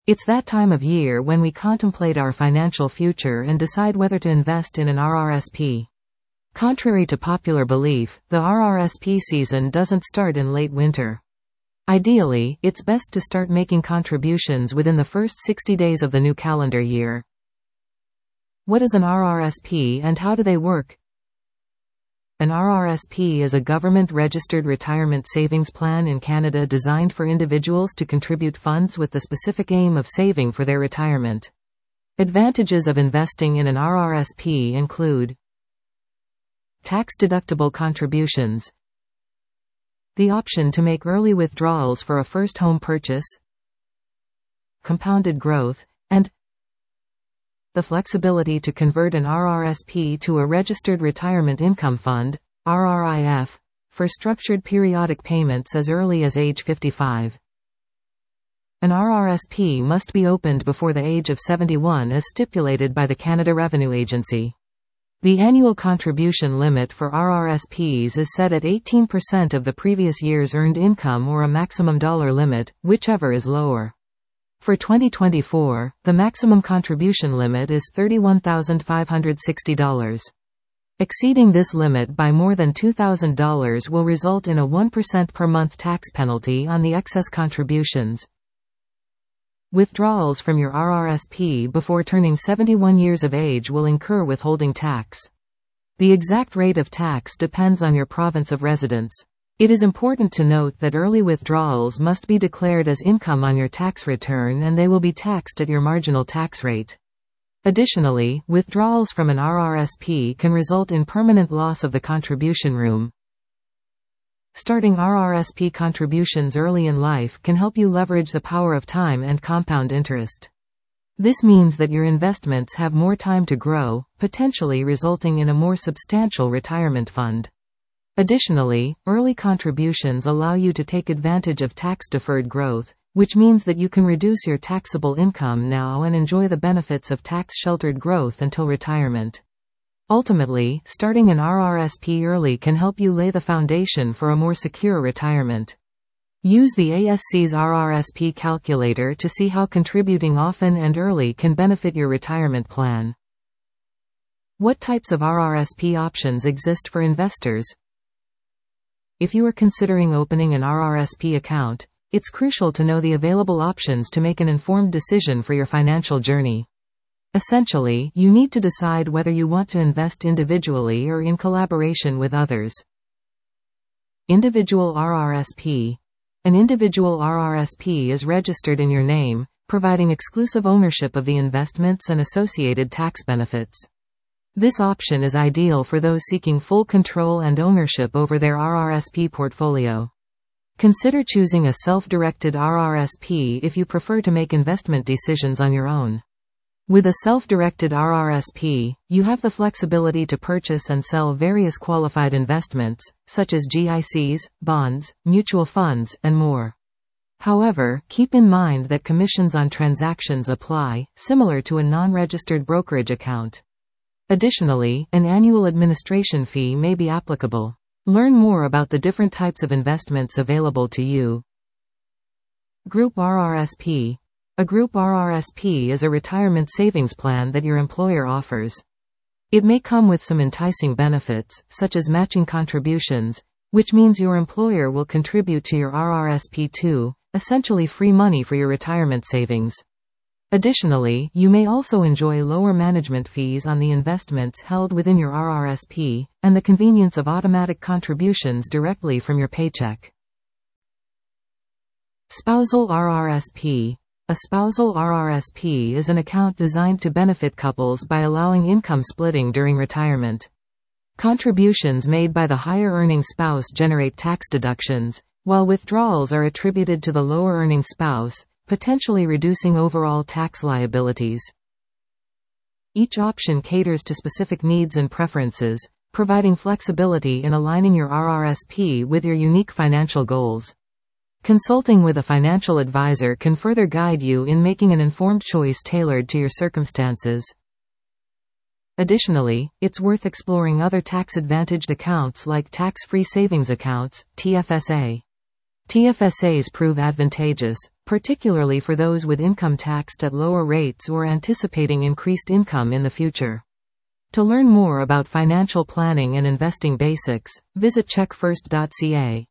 It's that time of year when we contemplate our financial future and decide whether to invest in an RRSP. Contrary to popular belief, the RRSP season doesn't start in late winter. Ideally, it's best to start making contributions within the first 60 days of the new calendar year. What is an RRSP and how do they work? An RRSP is a government-registered retirement savings plan in Canada designed for individuals to contribute funds with the specific aim of saving for their retirement. Advantages of investing in an RRSP include tax-deductible contributions, the option to make early withdrawals for a first home purchase, compounded growth, and the flexibility to convert an RRSP to a Registered Retirement Income Fund, RRIF, for structured periodic payments as early as age 55. An RRSP must be opened before the age of 71 as stipulated by the Canada Revenue Agency. The annual contribution limit for RRSPs is set at 18% of the previous year's earned income or a maximum dollar limit, whichever is lower. For 2024, the maximum contribution limit is $31,560. Exceeding this limit by more than $2,000 will result in a 1% per month tax penalty on the excess contributions. Withdrawals from your RRSP before turning 71 years of age will incur withholding tax. The exact rate of tax depends on your province of residence. It is important to note that early withdrawals must be declared as income on your tax return and they will be taxed at your marginal tax rate. Additionally, withdrawals from an RRSP can result in permanent loss of the contribution room. Starting RRSP contributions early in life can help you leverage the power of time and compound interest. This means that your investments have more time to grow, potentially resulting in a more substantial retirement fund. Additionally, early contributions allow you to take advantage of tax-deferred growth, which means that you can reduce your taxable income now and enjoy the benefits of tax-sheltered growth until retirement. Ultimately, starting an RRSP early can help you lay the foundation for a more secure retirement. Use the ASC's RRSP calculator to see how contributing often and early can benefit your retirement plan. What types of RRSP options exist for investors? If you are considering opening an RRSP account, it's crucial to know the available options to make an informed decision for your financial journey. Essentially, you need to decide whether you want to invest individually or in collaboration with others. Individual RRSP. An individual RRSP is registered in your name, providing exclusive ownership of the investments and associated tax benefits. This option is ideal for those seeking full control and ownership over their RRSP portfolio. Consider choosing a self-directed RRSP if you prefer to make investment decisions on your own. With a self-directed RRSP, you have the flexibility to purchase and sell various qualified investments, such as GICs, bonds, mutual funds, and more. However, keep in mind that commissions on transactions apply, similar to a non-registered brokerage account. Additionally, an annual administration fee may be applicable. Learn more about the different types of investments available to you. Group RRSP. A group RRSP is a retirement savings plan that your employer offers. It may come with some enticing benefits, such as matching contributions, which means your employer will contribute to your RRSP too, essentially free money for your retirement savings. Additionally, you may also enjoy lower management fees on the investments held within your RRSP, and the convenience of automatic contributions directly from your paycheck. Spousal RRSP. A spousal RRSP is an account designed to benefit couples by allowing income splitting during retirement. Contributions made by the higher-earning spouse generate tax deductions, while withdrawals are attributed to the lower-earning spouse, potentially reducing overall tax liabilities. Each option caters to specific needs and preferences, providing flexibility in aligning your RRSP with your unique financial goals. Consulting with a financial advisor can further guide you in making an informed choice tailored to your circumstances. Additionally, it's worth exploring other tax-advantaged accounts like tax-free savings accounts, TFSA. TFSAs prove advantageous, particularly for those with income taxed at lower rates or anticipating increased income in the future. To learn more about financial planning and investing basics, visit checkfirst.ca.